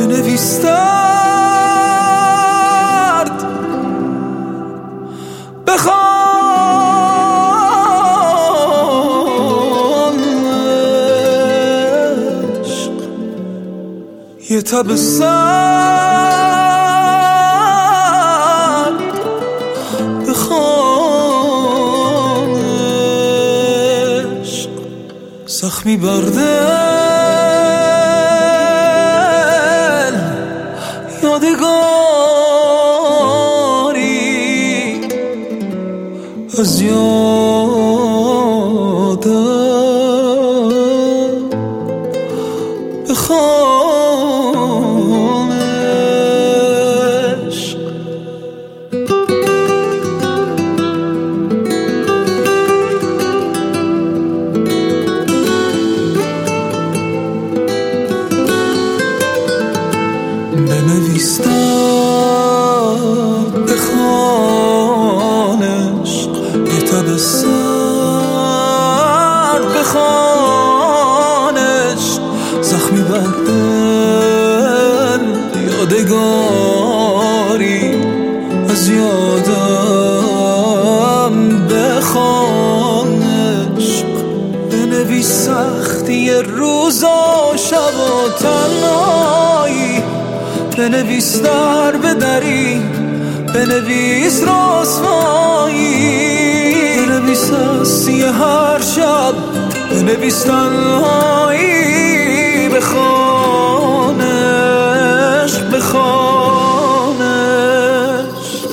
بنویس درد، بخوان عشق. یه تب سرد، بخوان عشق. زخمی بر دل، یادگاری از یادم، بخوان عشق. بنویس درد، بخوان عشق. یه تب سرد، بخوان عشق. زخمی بر دل، یادگاری از یادم، بخوان عشق. بنویس سختی روزا شب و تنهایی، بنویس در به دری، بنویس رسوایی، بنویس هستی هر شب، بنویس تنهایی. بخوان عشق، بخوان عشق.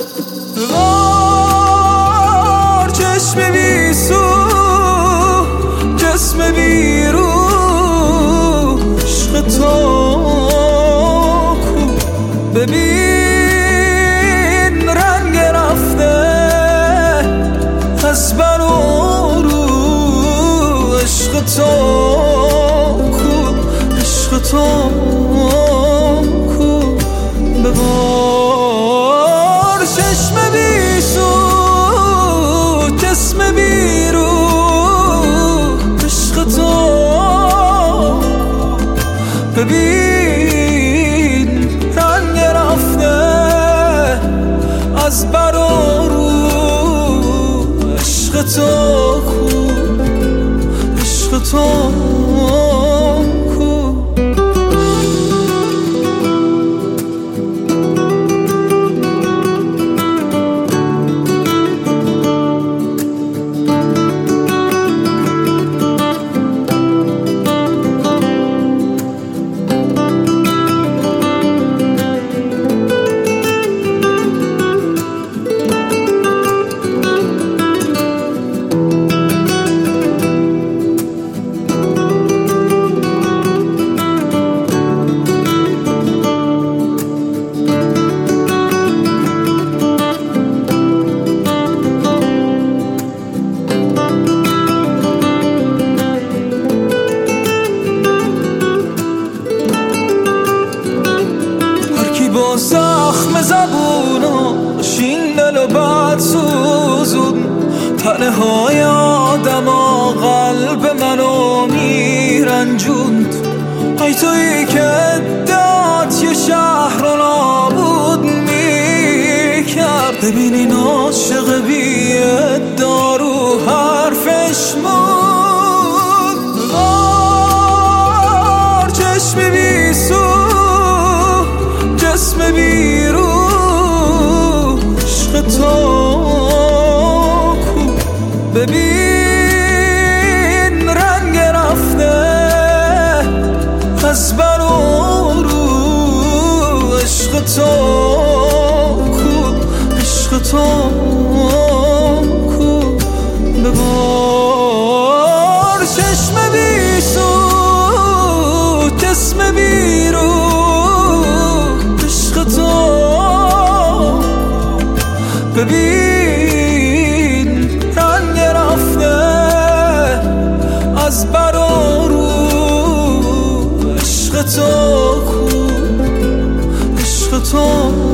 ببار چشم بیسو، جسم بیرو، عشق تو ببین رنگ رفته از بر و رو. عشق تو کو، عشق تو کو. ببار چشم بیسو، جسم بیرو، عشق تو ببین رنگ رفته از بر و رو. عشق تو کو، عشق تو کو. با زخم زبوناش این دل و بد سوزون، تنهای آدم ها قلب منو میرنجوند. ای تویی که ادعات یه شهر رو نابود میکرد. ببین این عاشق بی ادعا رو حرفش موند. بار چشم بیسو، جسم بیرو، عشق تو کو. ببین رنگ رفته از بر و رو. عشق تو کو، عشق تو کو. ببار چشم بیسو، جسم بیرو، ببین رنگ رفته از بر و رو. عشق تو کو، عشق تو